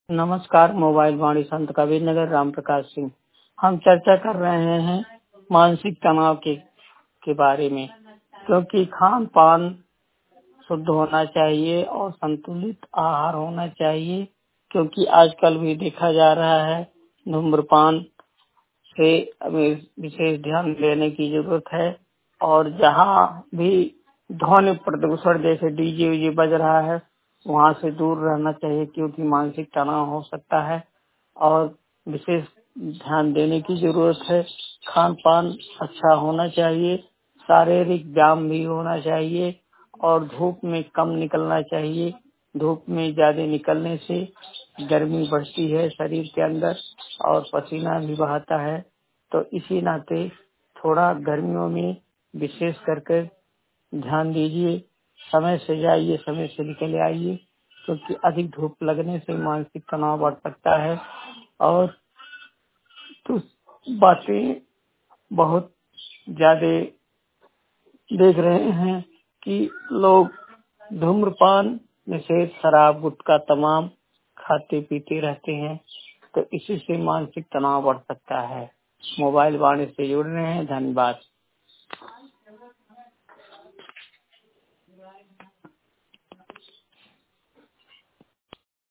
नमस्कार। मोबाइल वाणी संत कबीर नगर राम प्रकाश सिंह। हम चर्चा कर रहे हैं मानसिक तनाव के बारे में, क्योंकि खान पान शुद्ध होना चाहिए और संतुलित आहार होना चाहिए। क्योंकि आजकल भी देखा जा रहा है धूम्रपान से हमें विशेष ध्यान देने की जरूरत है। और जहाँ भी ध्वनि प्रदूषण जैसे डीजे वीजे बज रहा है वहाँ से दूर रहना चाहिए, क्योंकि मानसिक तनाव हो सकता है और विशेष ध्यान देने की जरूरत है। खान पान अच्छा होना चाहिए, शारीरिक व्यायाम भी होना चाहिए और धूप में कम निकलना चाहिए। धूप में ज्यादा निकलने से गर्मी बढ़ती है शरीर के अंदर और पसीना भी बहाता है। तो इसी नाते थोड़ा गर्मियों में विशेष करके ध्यान दीजिए। समय से जाइए, समय से निकल आइए, क्योंकि अधिक धूप लगने से मानसिक तनाव बढ़ सकता है। और तो बातें बहुत ज्यादा देख रहे हैं कि लोग धूम्रपान, निषेध, शराब, गुटखा तमाम खाते पीते रहते हैं, तो इसी से मानसिक तनाव बढ़ सकता है। मोबाइल वाणी से जुड़ रहे हैं। धन्यवाद।